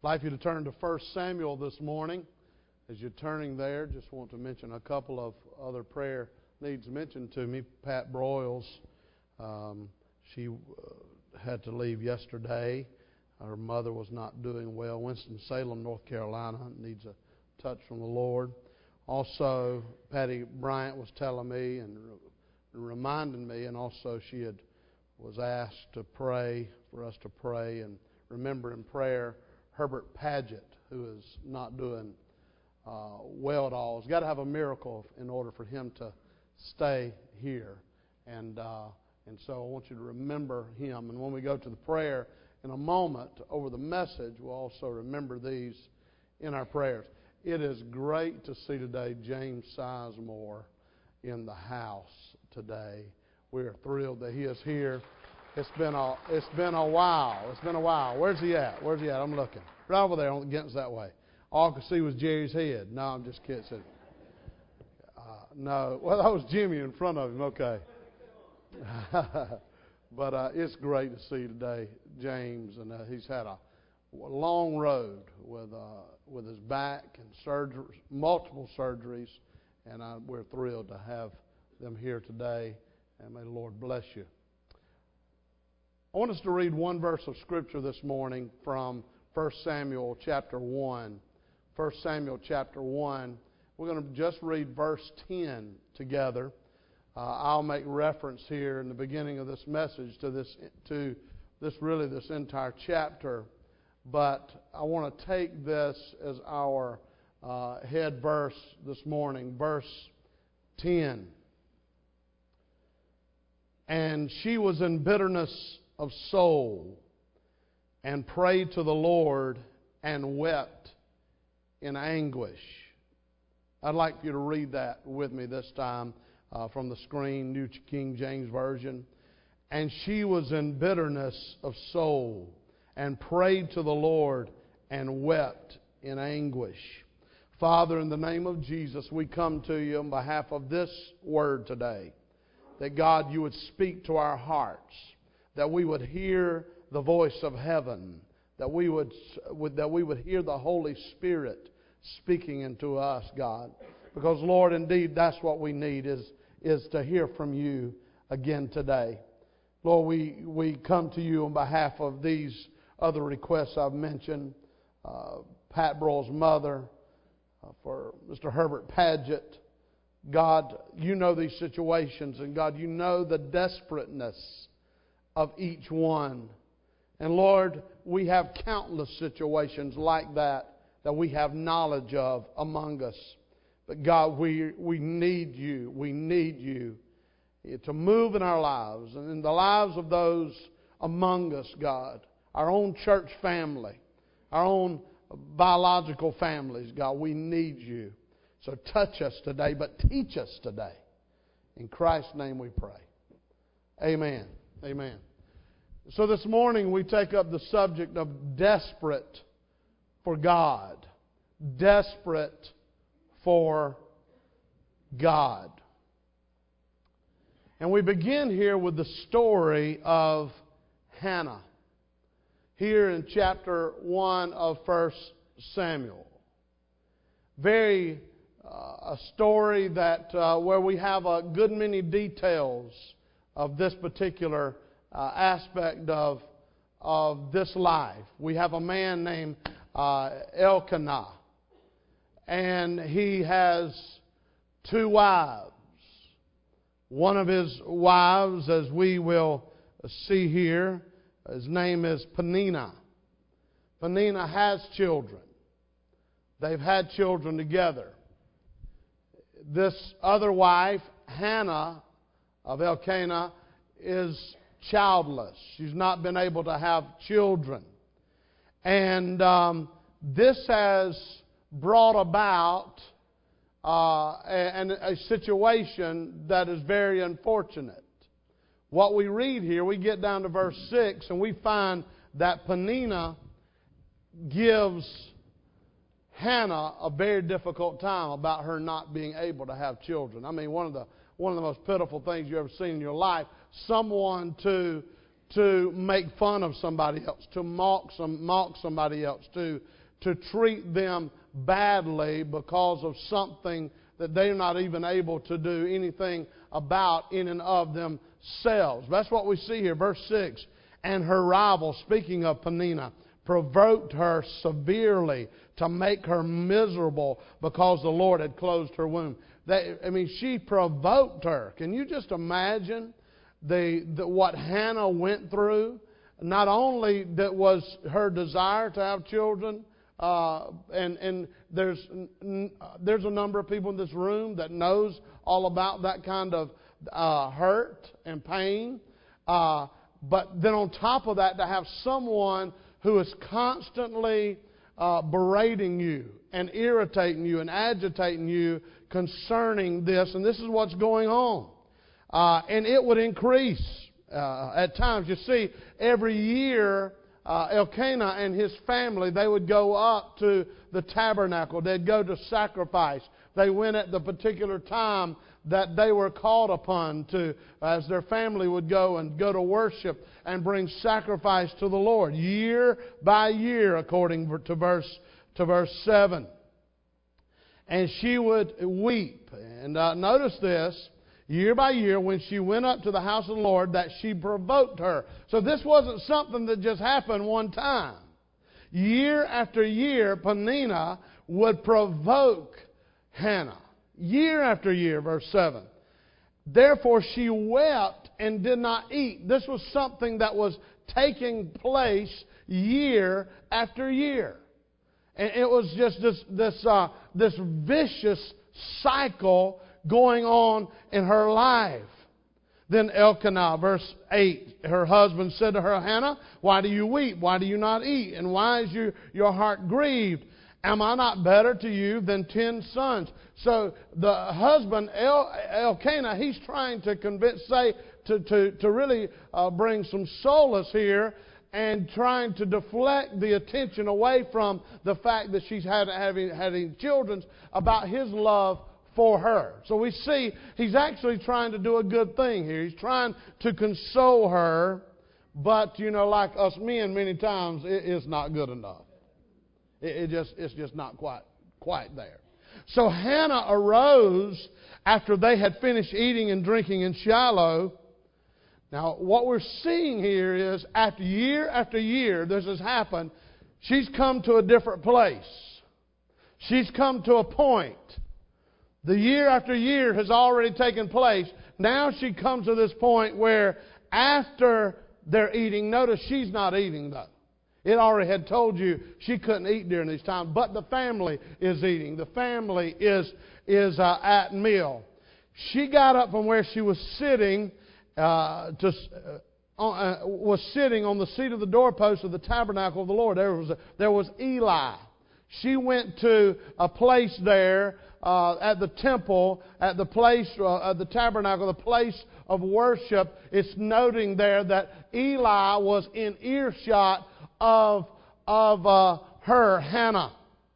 I'd like you to turn to 1 Samuel this morning. As you're turning there, just want to mention a couple of other prayer needs mentioned to me. Pat Broyles, she had to leave yesterday. Her mother was not doing well. Winston-Salem, North Carolina, needs a touch from the Lord. Also, Patty Bryant was telling me and reminding me, and also she was asked to pray, for us to pray and remember in prayer Herbert Paget, who is not doing well at all. He's got to have a miracle in order for him to stay here. And so I want you to remember him. And when we go to the prayer in a moment over the message, we'll also remember these in our prayers. It is great to see today James Sizemore in the house today. We are thrilled that he is here. It's been a while. It's been a while. Where's he at? I'm looking. Right over there, against that way. All I could see was Jerry's head. No, I'm just kidding. No. Well, that was Jimmy in front of him. Okay. But it's great to see today James, and he's had a long road with his back and multiple surgeries, and we're thrilled to have them here today, and may the Lord bless you. I want us to read one verse of Scripture this morning from 1 Samuel chapter 1. 1 Samuel chapter 1. We're going to just read verse 10 together. I'll make reference here in the beginning of this message to this entire chapter, but I want to take this as our head verse this morning, verse 10. And she was in bitterness of soul, and prayed to the Lord, and wept in anguish. I'd like you to read that with me this time from the screen, New King James Version. And she was in bitterness of soul, and prayed to the Lord, and wept in anguish. Father, in the name of Jesus, we come to you on behalf of this word today, that God, you would speak to our hearts, that we would hear the voice of heaven, that we would hear the Holy Spirit speaking into us, God. Because, Lord, indeed, that's what we need is to hear from you again today. Lord, we come to you on behalf of these other requests I've mentioned. Pat Broyles' mother, for Mr. Herbert Paget. God, you know these situations, and God, you know the desperateness of each one. And Lord, we have countless situations like that we have knowledge of among us. But God, we need you. We need you to move in our lives and in the lives of those among us, God. Our own church family, our own biological families, God, we need you. So touch us today, but teach us today. In Christ's name we pray. Amen. Amen. So this morning we take up the subject of desperate for God. Desperate for God. And we begin here with the story of Hannah. Here in chapter 1 of 1 Samuel. A story that where we have a good many details of this particular aspect of this life. We have a man named Elkanah, and he has 2 wives. One of his wives, as we will see here, his name is Peninnah. Peninnah has children. They've had children together. This other wife, Hannah of Elkanah, is childless. She's not been able to have children. And this has brought about a situation that is very unfortunate. What we read here, we get down to verse 6, and we find that Peninnah gives Hannah a very difficult time about her not being able to have children. I mean, one of the most pitiful things you ever seen in your life. Someone to to make fun of somebody else, to mock somebody else, to treat them badly because of something that they're not even able to do anything about in and of themselves. That's what we see here. Verse 6, and her rival, speaking of Peninnah, provoked her severely to make her miserable because the Lord had closed her womb. She provoked her. Can you just imagine what Hannah went through? Not only that was her desire to have children, and there's a number of people in this room that knows all about that kind of hurt and pain. But then on top of that, to have someone who is constantly berating you and irritating you and agitating you concerning this, and this is what's going on. And it would increase at times. You see, every year, Elkanah and his family, they would go up to the tabernacle. They'd go to sacrifice. They went at the particular time that they were called upon to, as their family would go to worship and bring sacrifice to the Lord, year by year, according to verse 7. And she would weep. And notice this, year by year, when she went up to the house of the Lord, that she provoked her. So this wasn't something that just happened one time. Year after year, Peninnah would provoke Hannah. Year after year, verse 7. Therefore she wept and did not eat. This was something that was taking place year after year. And it was just this vicious cycle going on in her life. Then Elkanah, verse 8, her husband said to her, Hannah, why do you weep? Why do you not eat? And why is your heart grieved? Am I not better to you than 10 sons? So the husband, Elkanah, he's trying to to really bring some solace here and trying to deflect the attention away from the fact that she's having children about his love for her. So we see he's actually trying to do a good thing here. He's trying to console her, but like us men, many times it is not good enough. It's just not quite there. So Hannah arose after they had finished eating and drinking in Shiloh. Now, what we're seeing here is after year this has happened, she's come to a different place. She's come to a point. The year after year has already taken place. Now she comes to this point where after they're eating, notice she's not eating though. It already had told you she couldn't eat during this time, but the family is eating. The family is at meal. She got up from where she was sitting, was sitting on the seat of the doorpost of the tabernacle of the Lord. There was Eli. She went to a place there at the temple, at the place, at the tabernacle, the place of worship. It's noting there that Eli was in earshot of her, Hannah.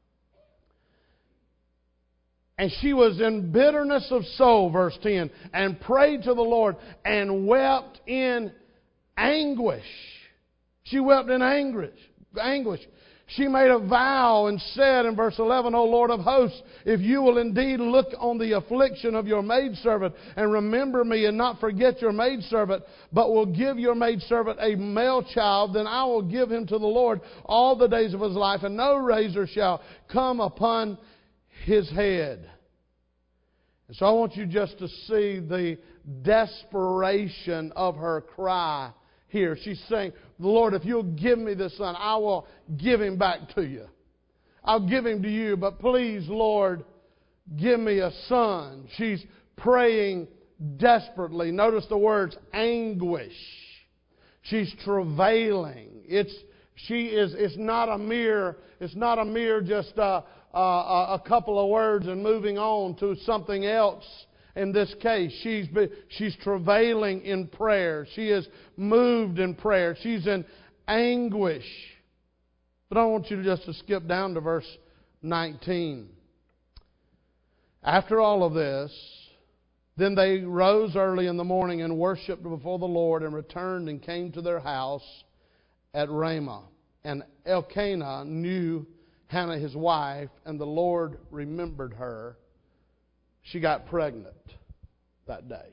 And she was in bitterness of soul, verse 10, and prayed to the Lord and wept in anguish. She wept in anguish. She made a vow and said in verse 11, O Lord of hosts, if you will indeed look on the affliction of your maidservant and remember me and not forget your maidservant, but will give your maidservant a male child, then I will give him to the Lord all the days of his life, and no razor shall come upon his head. And so I want you just to see the desperation of her cry here. She's saying, Lord, if you'll give me this son, I will give him back to you. I'll give him to you, but please, Lord, give me a son. She's praying desperately. Notice the words anguish. She's travailing. It's not a mere just a couple of words and moving on to something else. In this case, she's travailing in prayer. She is moved in prayer. She's in anguish. But I want you just to skip down to verse 19. After all of this, Then they rose early in the morning and worshipped before the Lord, and returned and came to their house at Ramah. And Elkanah knew Hannah his wife, and the Lord remembered her. She got pregnant that day.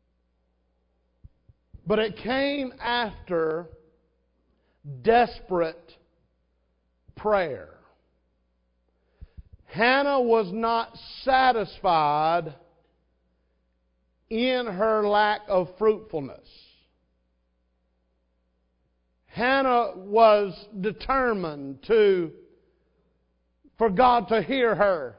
But it came after desperate prayer. Hannah was not satisfied in her lack of fruitfulness. Hannah was determined for God to hear her.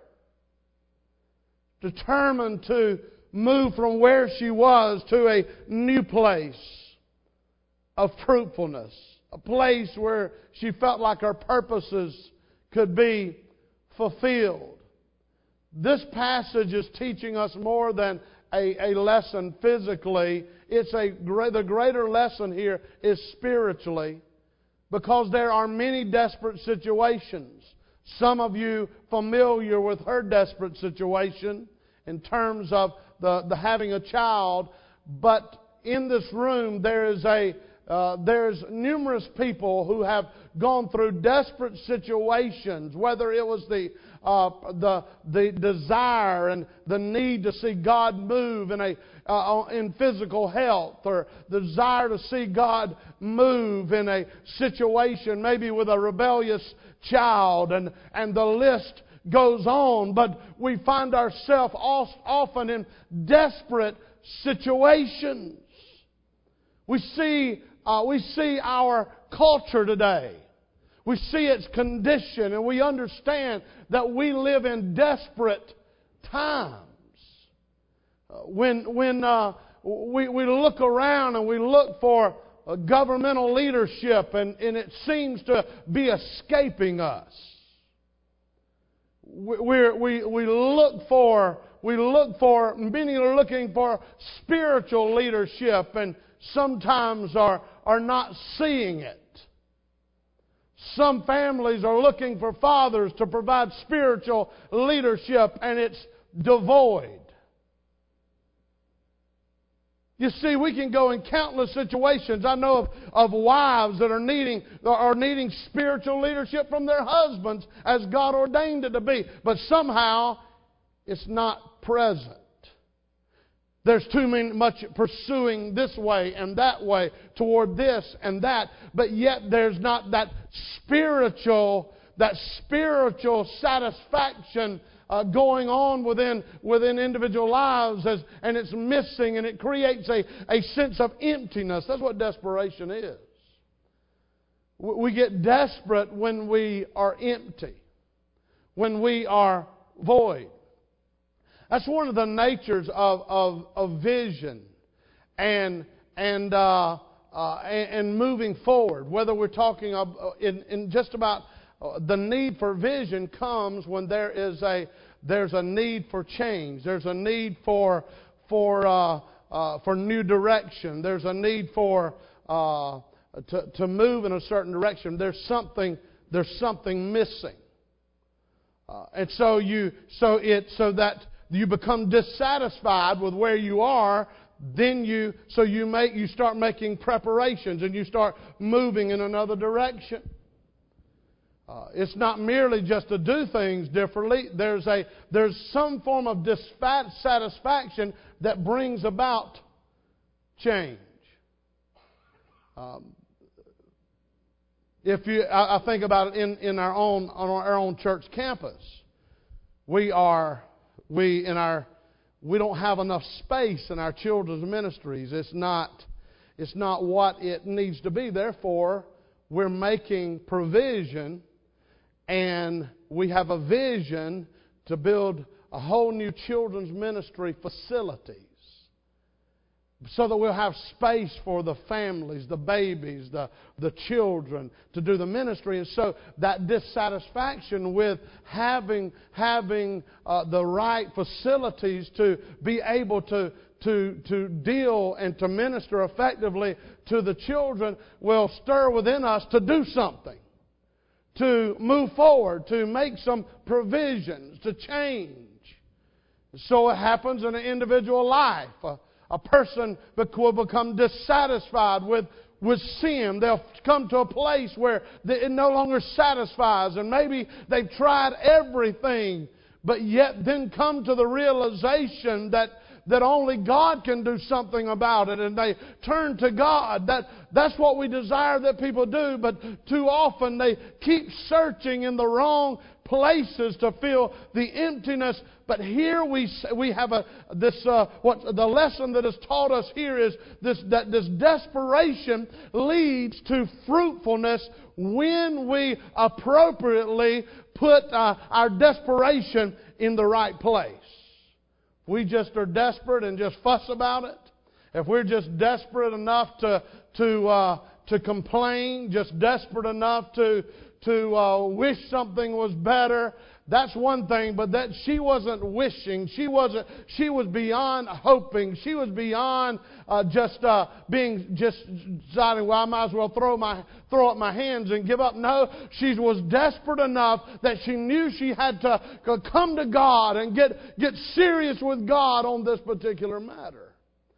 Determined to move from where she was to a new place of fruitfulness. A place where she felt like her purposes could be fulfilled. This passage is teaching us more than a lesson physically. The greater lesson here is spiritually, because there are many desperate situations. Some of you familiar with her desperate situation in terms of the having a child, but in this room there's numerous people who have gone through desperate situations, whether it was the desire and the need to see God move in physical health, or the desire to see God move in a situation maybe with a rebellious child, and the list goes on. But we find ourselves often in desperate situations. We see our culture today. We see its condition, and we understand that we live in desperate times. When we look around and we look for governmental leadership, and it seems to be escaping us. We look for many are looking for spiritual leadership, and sometimes are not seeing it. Some families are looking for fathers to provide spiritual leadership, and it's devoid. You see, we can go in countless situations. I know of wives that are needing spiritual leadership from their husbands as God ordained it to be. But somehow it's not present. There's too much pursuing this way and that way toward this and that, but yet there's not that spiritual satisfaction going on within individual lives, and it's missing, and it creates a sense of emptiness. That's what desperation is. We get desperate when we are empty, when we are void. That's one of the natures of vision and moving forward. Whether we're talking in just about the need for vision comes when there's a need for change. There's a need for new direction. There's a need to move in a certain direction. There's something missing, and so that you become dissatisfied with where you are. Then you start making preparations, and you start moving in another direction. It's not merely just to do things differently. There's some form of dissatisfaction that brings about change. I think about it in our own church campus. We don't have enough space in our children's ministries. It's not what it needs to be. Therefore, we're making provision, and we have a vision to build a whole new children's ministry facilities, so that we'll have space for the families, the babies, the children to do the ministry. And so that dissatisfaction with having the right facilities to be able to deal and to minister effectively to the children will stir within us to do something, to move forward, to make some provisions, to change. So it happens in an individual life. A person will become dissatisfied with sin. They'll come to a place where it no longer satisfies, and maybe they've tried everything, but yet then come to the realization that only God can do something about it, and they turn to God. That's what we desire that people do, but too often they keep searching in the wrong places to fill the emptiness. But here we have the lesson that is taught us here is that this desperation leads to fruitfulness when we appropriately put our desperation in the right place. If we just are desperate and just fuss about it, if we're just desperate enough to complain, just desperate enough to wish something was better, that's one thing. But that she wasn't wishing. She was beyond hoping. She was beyond deciding, well, I might as well throw up my hands and give up. No, she was desperate enough that she knew she had to come to God and get serious with God on this particular matter.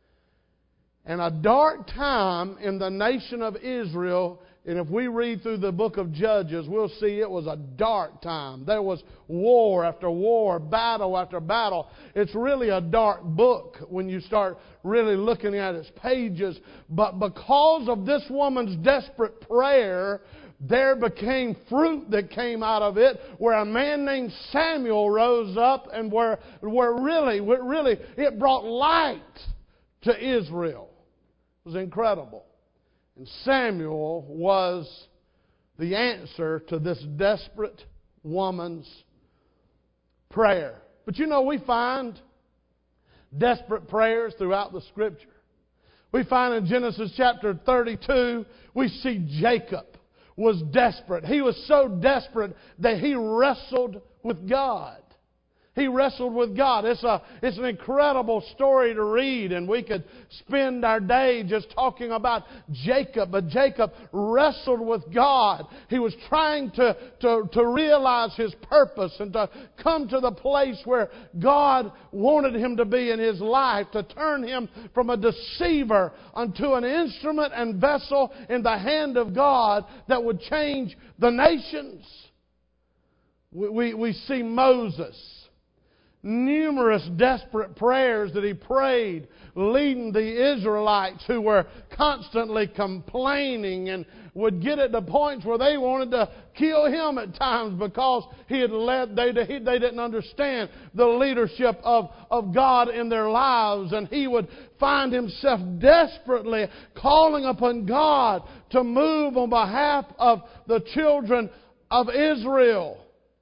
And a dark time in the nation of Israel. And if we read through the book of Judges, we'll see it was a dark time. There was war after war, battle after battle. It's really a dark book when you start really looking at its pages. But because of this woman's desperate prayer, there became fruit that came out of it, where a man named Samuel rose up, and where really it brought light to Israel. It was incredible. And Samuel was the answer to this desperate woman's prayer. But we find desperate prayers throughout the Scripture. We find in Genesis chapter 32, we see Jacob was desperate. He was so desperate that he wrestled with God. He wrestled with God. It's an incredible story to read, and we could spend our day just talking about Jacob. But Jacob wrestled with God. He was trying to realize his purpose and to come to the place where God wanted him to be in his life, to turn him from a deceiver unto an instrument and vessel in the hand of God that would change the nations. We see Moses. Numerous desperate prayers that he prayed, leading the Israelites who were constantly complaining and would get at the points where they wanted to kill him at times because he had led. They didn't understand the leadership of God in their lives, and he would find himself desperately calling upon God to move on behalf of the children of Israel.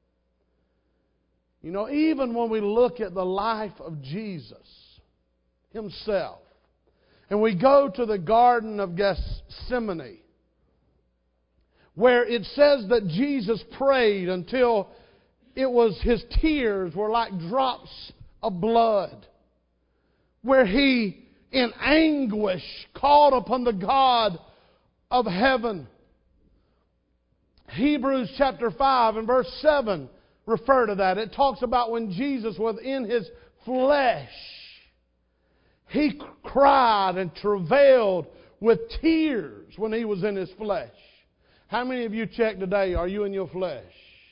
Even when we look at the life of Jesus Himself, and we go to the Garden of Gethsemane, where it says that Jesus prayed until His tears were like drops of blood, where He, in anguish, called upon the God of heaven. Hebrews chapter 5 and verse 7 refer to that. It talks about when Jesus was in His flesh, He cried and travailed with tears when He was in His flesh. How many of you check today, are you in your flesh?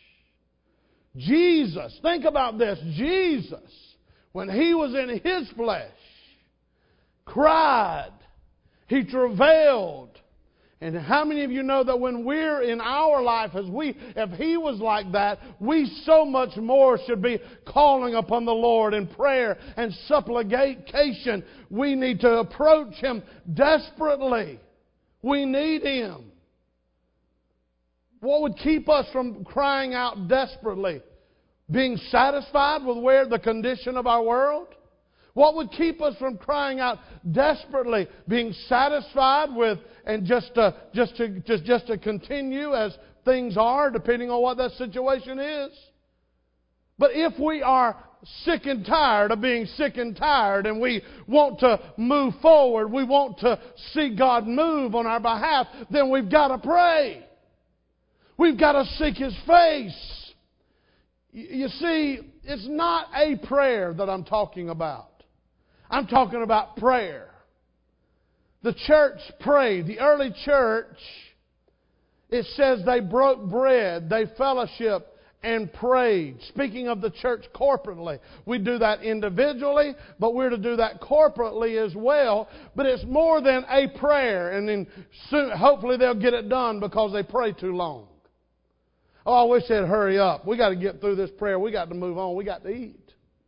Jesus, think about this. Jesus, when He was in His flesh, cried. He travailed. And how many of you know that when we're in our life, if He was like that, we so much more should be calling upon the Lord in prayer and supplication. We need to approach Him desperately. We need Him. What would keep us from crying out desperately? Being satisfied with the condition of our world? What would keep us from crying out desperately, being satisfied with, and just to continue as things are, depending on what that situation is? But if we are sick and tired of being sick and tired, and we want to move forward, we want to see God move on our behalf, then we've got to pray. We've got to seek His face. You see, it's not a prayer that I'm talking about. I'm talking about prayer. The church prayed. The early church, it says they broke bread, they fellowshiped, and prayed. Speaking of the church corporately, we do that individually, but we're to do that corporately as well. But it's more than a prayer, and then soon, hopefully they'll get it done because they pray too long. Oh, I wish they'd hurry up. We got to get through this prayer. We got to move on. We got to eat.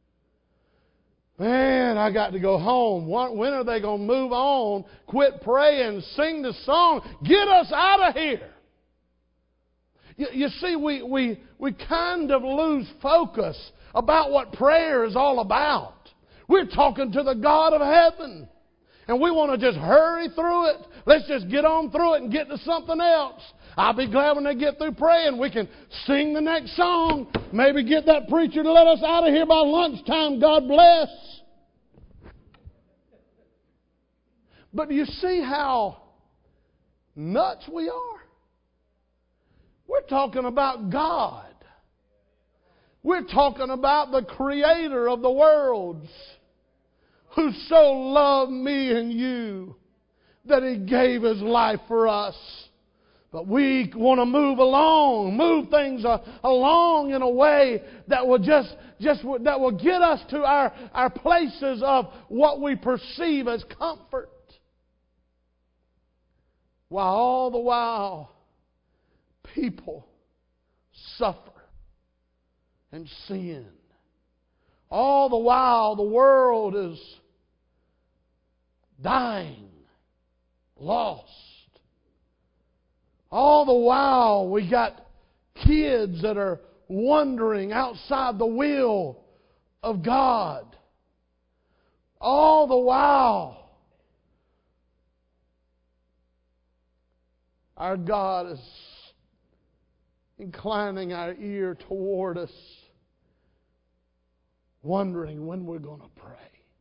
Man, I got to go home. When are they going to move on? Quit praying, sing the song, get us out of here. You see, we kind of lose focus about what prayer is all about. We're talking to the God of heaven. And we want to just hurry through it. Let's just get on through it and get to something else. I'll be glad when they get through praying. We can sing the next song. Maybe get that preacher to let us out of here by lunchtime. God bless. But do you see how nuts we are? We're talking about God. We're talking about the Creator of the worlds, who so loved me and you that He gave His life for us. But we want to move things along in a way that will that will get us to our places of what we perceive as comfort. While all the while people suffer and sin. All the while the world is dying, lost. All the while we got kids that are wandering outside the will of God. All the while our God is inclining our ear toward us, wondering when we're going to pray.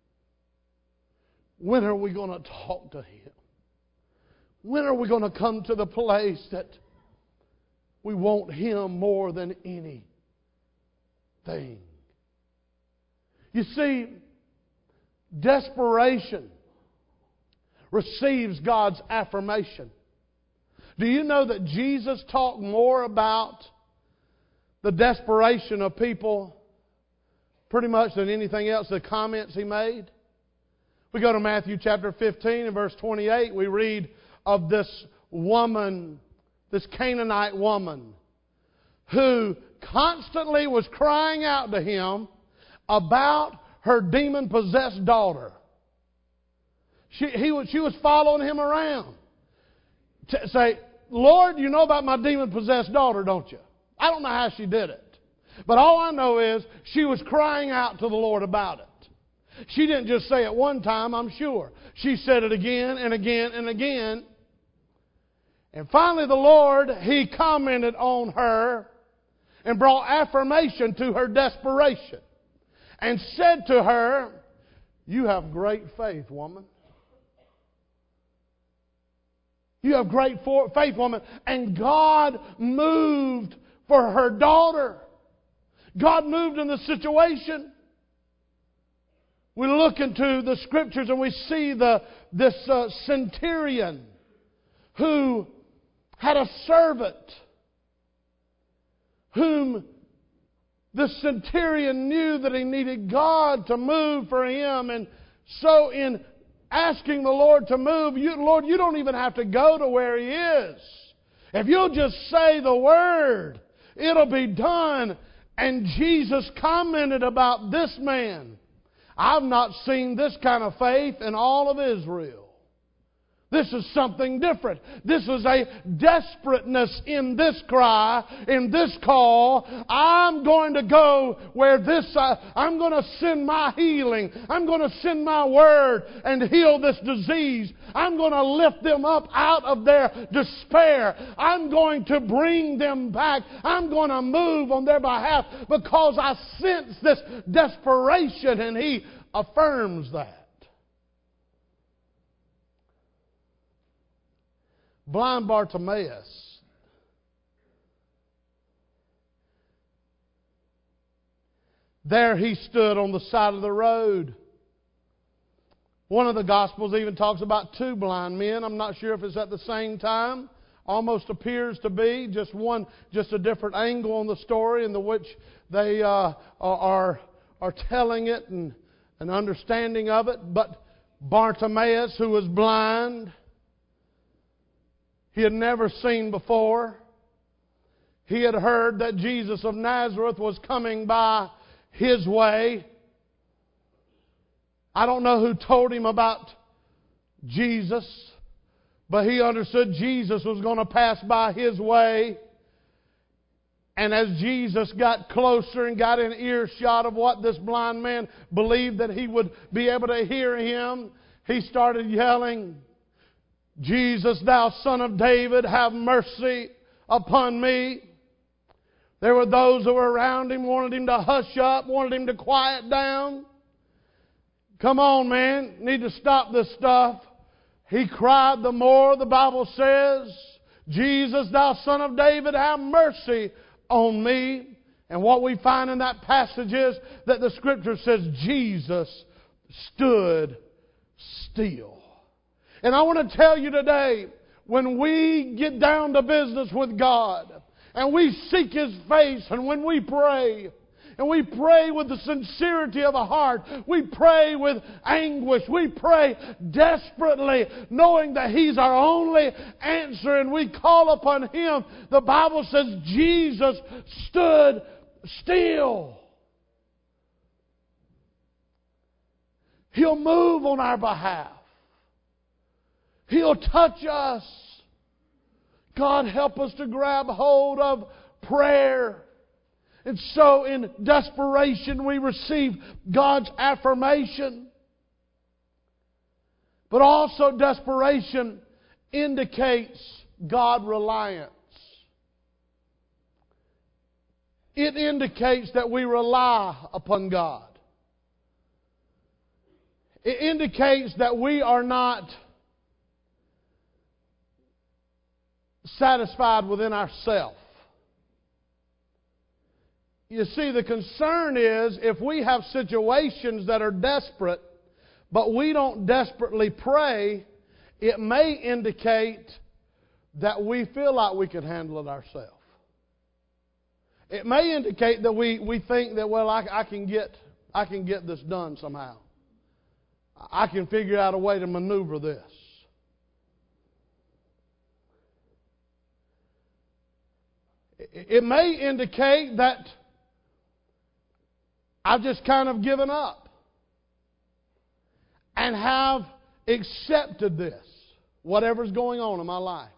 When are we going to talk to Him? When are we going to come to the place that we want Him more than anything? You see, desperation receives God's affirmation. Do you know that Jesus talked more about the desperation of people pretty much than anything else, the comments He made? We go to Matthew chapter 15 and verse 28. We read of this woman, this Canaanite woman, who constantly was crying out to Him about her demon-possessed daughter. She was following Him around to say, Lord, you know about my demon-possessed daughter, don't you? I don't know how she did it. But all I know is she was crying out to the Lord about it. She didn't just say it one time, I'm sure. She said it again and again and again. And finally the Lord, He commented on her and brought affirmation to her desperation. And said to her, you have great faith, woman. You have great faith, woman. And God moved for her daughter. God moved in the situation. We look into the Scriptures and we see this centurion who had a servant whom the centurion knew that he needed God to move for him. And so in asking the Lord to move, Lord, you don't even have to go to where he is. If you'll just say the word, it'll be done. And Jesus commented about this man. I've not seen this kind of faith in all of Israel. This is something different. This is a desperateness in this cry, in this call. I'm going to go where I'm going to send my healing. I'm going to send my word and heal this disease. I'm going to lift them up out of their despair. I'm going to bring them back. I'm going to move on their behalf because I sense this desperation, and He affirms that. Blind Bartimaeus There he stood on the side of the road. One of the Gospels even talks about two blind men. I'm not sure if it's at the same time. Almost appears to be just a different angle on the story in which they are telling it and an understanding of it. But Bartimaeus, who was blind, he had never seen before. He had heard that Jesus of Nazareth was coming by his way. I don't know who told him about Jesus, but he understood Jesus was going to pass by his way. And as Jesus got closer and got in earshot of what this blind man believed that he would be able to hear him, he started yelling, "Jesus, thou Son of David, have mercy upon me." There were those who were around him, wanted him to hush up, wanted him to quiet down. Come on, man, need to stop this stuff. He cried the more, the Bible says, "Jesus, thou Son of David, have mercy on me." And what we find in that passage is that the Scripture says Jesus stood still. And I want to tell you today, when we get down to business with God, and we seek His face, and when we pray, and we pray with the sincerity of a heart, we pray with anguish, we pray desperately, knowing that He's our only answer, and we call upon Him, the Bible says Jesus stood still. He'll move on our behalf. He'll touch us. God, help us to grab hold of prayer. And so in desperation we receive God's affirmation. But also desperation indicates God reliance. It indicates that we rely upon God. It indicates that we are not satisfied within ourselves. You see, the concern is if we have situations that are desperate, but we don't desperately pray, it may indicate that we feel like we can handle it ourselves. It may indicate that we think that, well, I can get this done somehow. I can figure out a way to maneuver this. It may indicate that I've just kind of given up and have accepted this, whatever's going on in my life.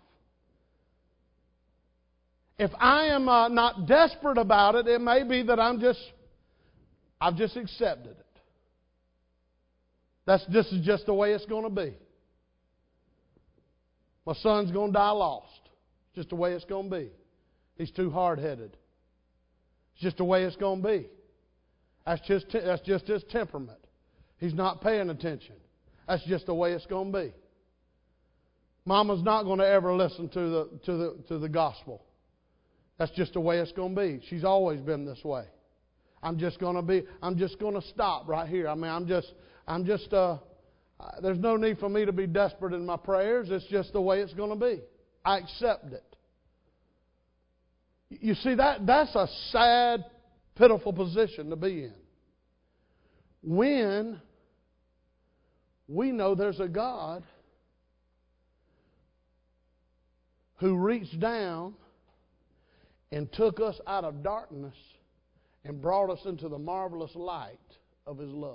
If I am not desperate about it, it may be that I've just accepted it. This is just the way it's going to be. My son's going to die lost. It's just the way it's going to be. He's too hard-headed. It's just the way it's going to be. That's just his temperament. He's not paying attention. That's just the way it's going to be. Mama's not going to ever listen to the gospel. That's just the way it's going to be. She's always been this way. I'm just going to stop right here. I mean, there's no need for me to be desperate in my prayers. It's just the way it's going to be. I accept it. You see, that's a sad, pitiful position to be in. When we know there's a God who reached down and took us out of darkness and brought us into the marvelous light of His love.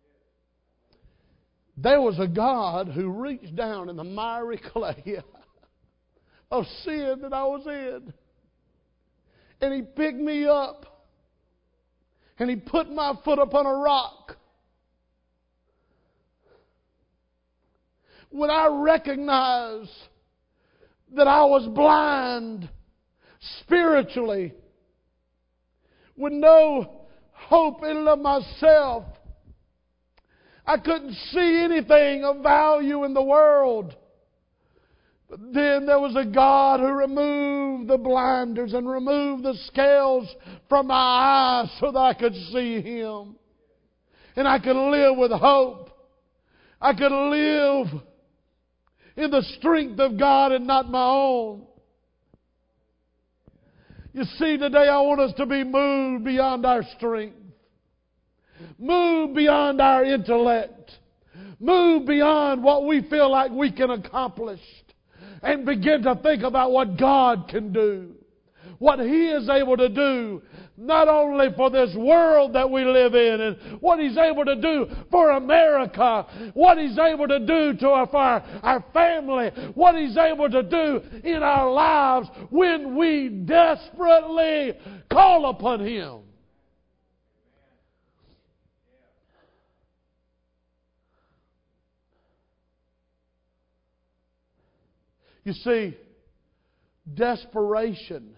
There was a God who reached down in the miry clay of sin that I was in. And He picked me up. And He put my foot upon a rock. When I recognized that I was blind spiritually, with no hope in and of myself, I couldn't see anything of value in the world. But then there was a God who removed the blinders and removed the scales from my eyes so that I could see Him. And I could live with hope. I could live in the strength of God and not my own. You see, today I want us to be moved beyond our strength. Moved beyond our intellect. Moved beyond what we feel like we can accomplish. And begin to think about what God can do. What He is able to do, not only for this world that we live in, and what He's able to do for America, what He's able to do to our family, what He's able to do in our lives when we desperately call upon Him. You see, desperation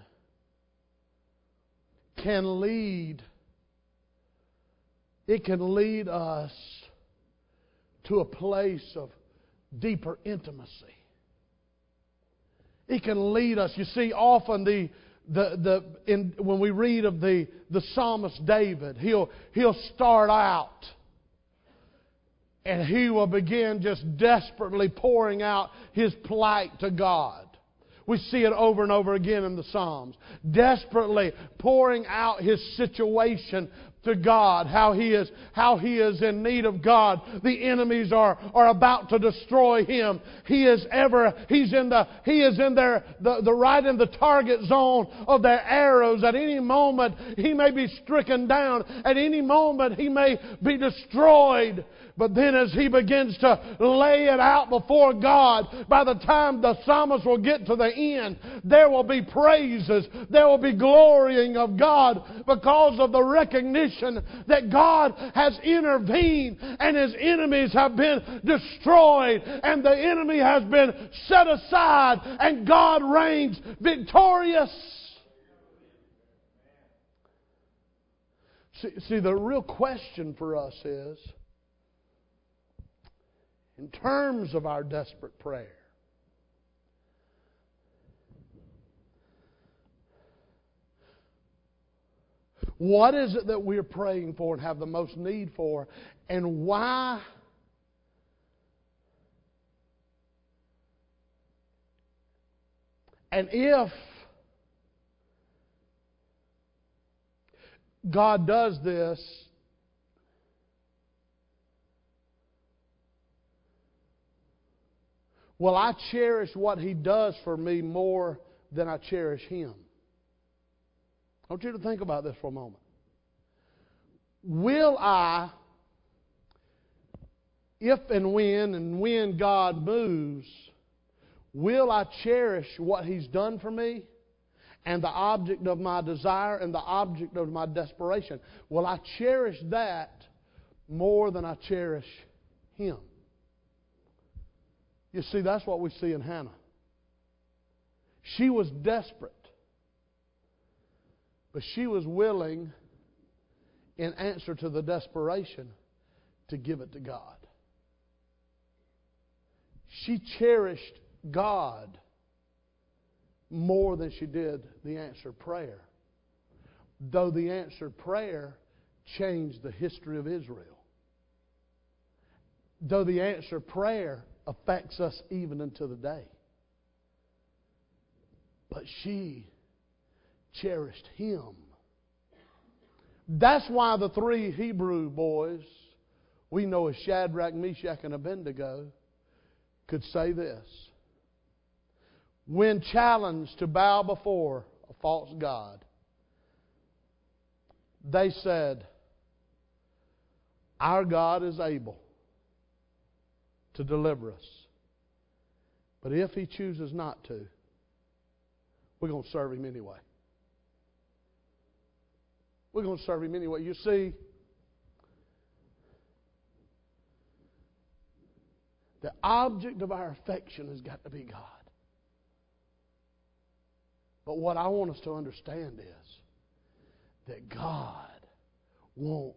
can lead us to a place of deeper intimacy. It can lead us. You see, often when we read of the psalmist David, he'll start out and he will begin just desperately pouring out his plight to God. We see it over and over again in the Psalms. Desperately pouring out his situation to God, how he is in need of God. The enemies are about to destroy him. He is in the right in the target zone of their arrows. At any moment he may be stricken down. At any moment he may be destroyed. But then as he begins to lay it out before God, by the time the psalmist will get to the end, there will be praises. There will be glorying of God because of the recognition that God has intervened and His enemies have been destroyed and the enemy has been set aside and God reigns victorious. See, the real question for us is, in terms of our desperate prayer, what is it that we're praying for and have the most need for, and why? And if God does this, will I cherish what He does for me more than I cherish Him? I want you to think about this for a moment. Will I, if and when God moves, will I cherish what He's done for me and the object of my desire and the object of my desperation? Will I cherish that more than I cherish Him? You see, that's what we see in Hannah. She was desperate, but she was willing, in answer to the desperation, to give it to God. She cherished God more than she did the answered prayer. Though the answered prayer changed the history of Israel. Though the answered prayer affects us even unto the day. But she cherished Him. That's why the three Hebrew boys, we know as Shadrach, Meshach, and Abednego, could say this. When challenged to bow before a false god, they said, "Our God is able to deliver us. But if He chooses not to, we're going to serve Him anyway." We're going to serve Him anyway. You see, the object of our affection has got to be God. But what I want us to understand is that God wants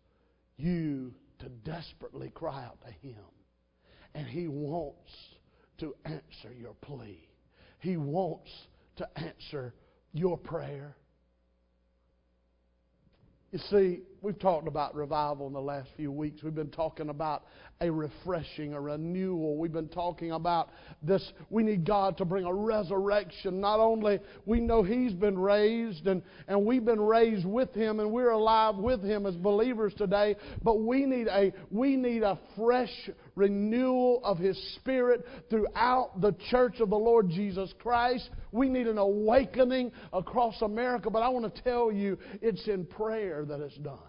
you to desperately cry out to Him. And He wants to answer your plea. He wants to answer your prayer. You see, we've talked about revival in the last few weeks. We've been talking about a refreshing, a renewal. We've been talking about this. We need God to bring a resurrection. Not only we know He's been raised and we've been raised with Him and we're alive with Him as believers today, but we need a fresh renewal of His Spirit throughout the church of the Lord Jesus Christ. We need an awakening across America, but I want to tell you, it's in prayer that it's done.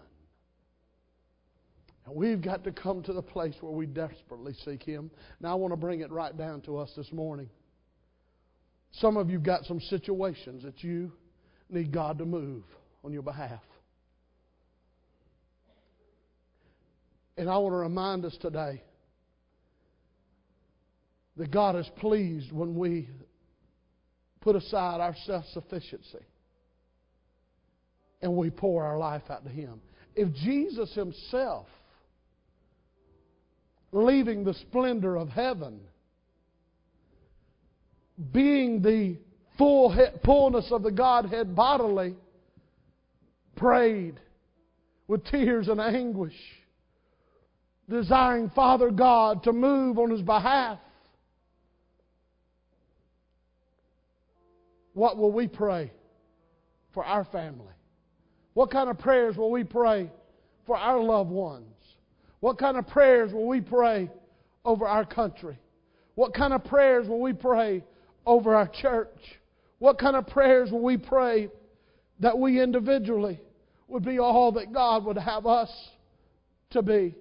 And we've got to come to the place where we desperately seek Him. Now I want to bring it right down to us this morning. Some of you've got some situations that you need God to move on your behalf. And I want to remind us today that God is pleased when we put aside our self-sufficiency and we pour our life out to Him. If Jesus Himself, leaving the splendor of heaven, being the fullness of the Godhead bodily, prayed with tears and anguish, desiring Father God to move on His behalf, what will we pray for our family? What kind of prayers will we pray for our loved ones? What kind of prayers will we pray over our country? What kind of prayers will we pray over our church? What kind of prayers will we pray that we individually would be all that God would have us to be?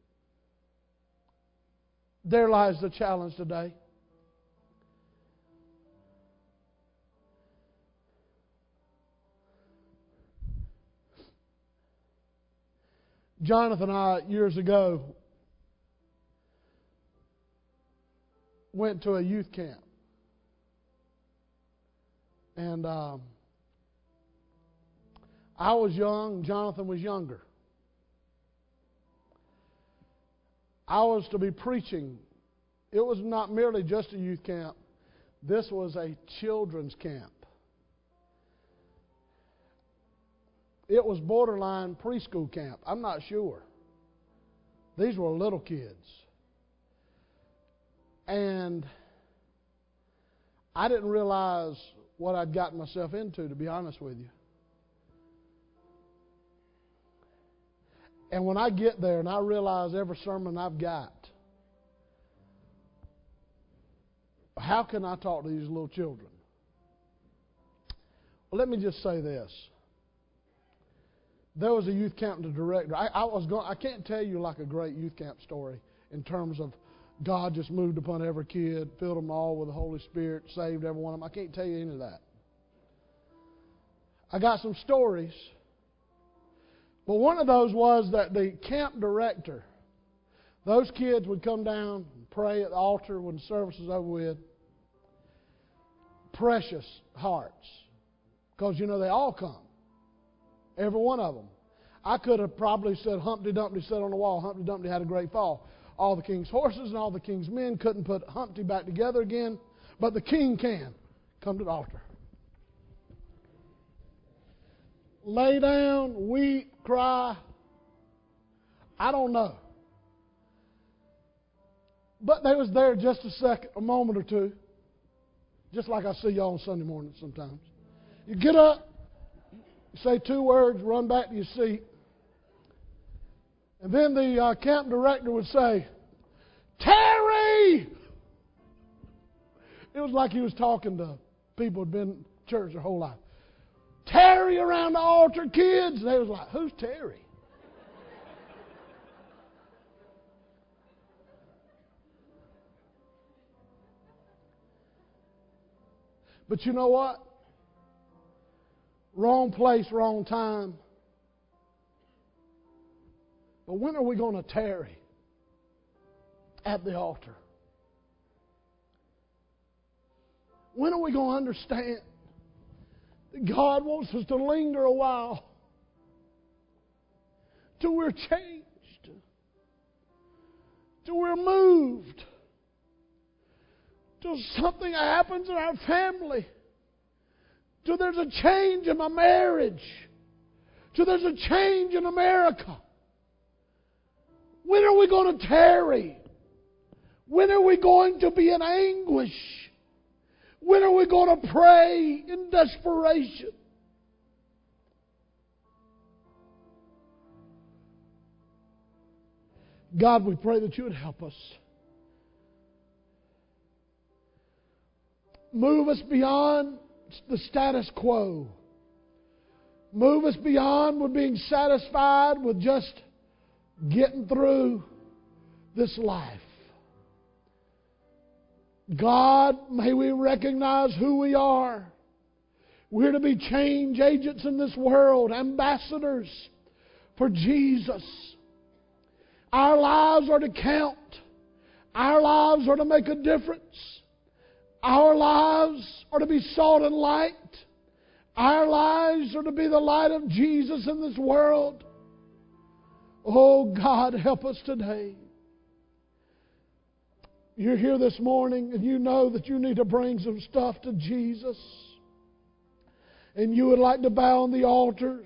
There lies the challenge today. Jonathan and I, years ago, went to a youth camp. And I was young, Jonathan was younger. I was to be preaching. It was not merely just a youth camp. This was a children's camp. It was borderline preschool camp. I'm not sure. These were little kids. And I didn't realize what I'd gotten myself into, to be honest with you. And when I get there and I realize every sermon I've got, how can I talk to these little children? Well, let me just say this. There was a youth camp director. I can't tell you like a great youth camp story in terms of God just moved upon every kid, filled them all with the Holy Spirit, saved every one of them. I can't tell you any of that. I got some stories. But one of those was that the camp director, those kids would come down and pray at the altar when the service was over with. Precious hearts. Because, they all come. Every one of them. I could have probably said Humpty Dumpty sat on the wall. Humpty Dumpty had a great fall. All the king's horses and all the king's men couldn't put Humpty back together again. But the king can. Come to the altar. Lay down, weep, cry. I don't know. But they was there just a moment or two. Just like I see y'all on Sunday morning sometimes. You get up. Say 2 words, run back to your seat. And then the camp director would say, Terry! It was like he was talking to people who had been in church their whole life. Terry around the altar, kids. They was like, who's Terry? But you know what? Wrong place, wrong time. But when are we going to tarry at the altar? When are we going to understand that God wants us to linger a while till we're changed, till we're moved, till something happens in our family, till there's a change in my marriage, till there's a change in America. When are we going to tarry? When are we going to be in anguish? When are we going to pray in desperation? God, we pray that You would help us. Move us beyond the status quo. Move us beyond with being satisfied with just getting through this life. God, may we recognize who we are. We're to be change agents in this world, ambassadors for Jesus. Our lives are to count. Our lives are to make a difference. Our lives are to be salt and light. Our lives are to be the light of Jesus in this world. Oh God, help us today. You're here this morning and you know that you need to bring some stuff to Jesus. And you would like to bow on the altars.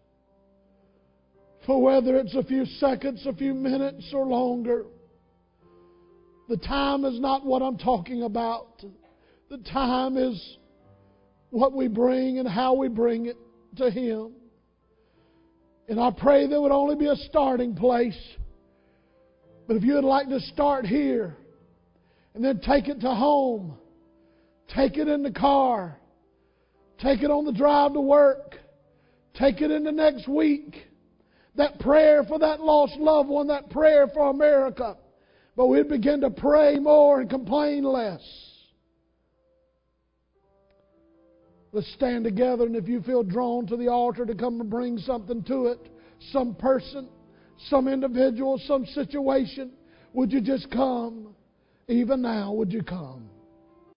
For whether it's a few seconds, a few minutes, or longer. The time is not what I'm talking about. The time is what we bring and how we bring it to Him. And I pray there would only be a starting place. But if you would like to start here and then take it to home, take it in the car, take it on the drive to work, take it into next week, that prayer for that lost loved one, that prayer for America. But we'd begin to pray more and complain less. Let's stand together, and if you feel drawn to the altar to come and bring something to it, some person, some individual, some situation, would you just come? Even now, would you come?